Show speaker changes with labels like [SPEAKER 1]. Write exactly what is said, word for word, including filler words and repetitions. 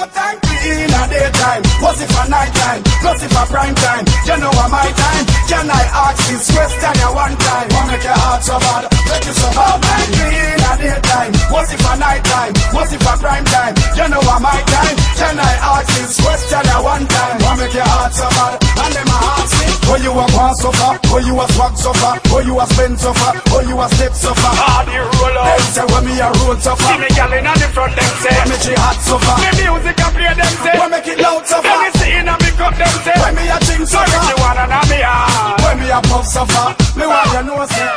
[SPEAKER 1] no time in a daytime. What's it for night time? Plus it for prime time. You know what my time? Can I ask this question you one time? Wanna make your heart so bad? Make you so bad. Time in a daytime. What's it for night time? What's it for prime time? You know what my time? Can I ask this question you one time? Wanna make your heart so bad? And then my heart sick. Oh you a want suffer? Oh you a swag suffer? Oh you a spend suffer? Oh you a step suffer?
[SPEAKER 2] Hard you roll out.
[SPEAKER 1] Them say when me a road suffer.
[SPEAKER 2] See me gal inna the front, them say.
[SPEAKER 1] When me jihad suffer.
[SPEAKER 2] Me music a play, them say.
[SPEAKER 1] When make it loud suffer.
[SPEAKER 2] Let me see inna me cup, them say.
[SPEAKER 1] When me a ching
[SPEAKER 2] So if
[SPEAKER 1] suffer.
[SPEAKER 2] you wanna know me heart.
[SPEAKER 1] When me a puff suffer. Me want you know say.